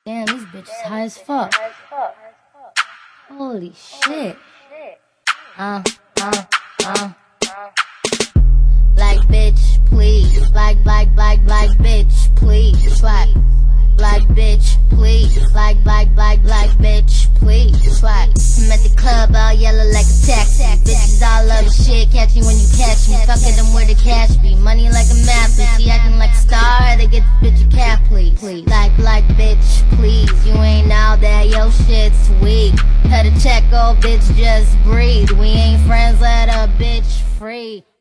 Damn, these bitches high as fuck. Holy shit. Like bitch, please. Like bitch, please. Like bitch, please. Like bitch, please. I'm at the club all yellow like a taxi. Bitches all love shit, catch you when you catch me. Fuck it, them where the cash be. Money like a map, she acting like a star. They get this bitch a cat, please. Like bitch, please. You ain't all that, yo shit's weak. Cut a check, oh bitch, just breathe. We ain't friends, let a bitch free.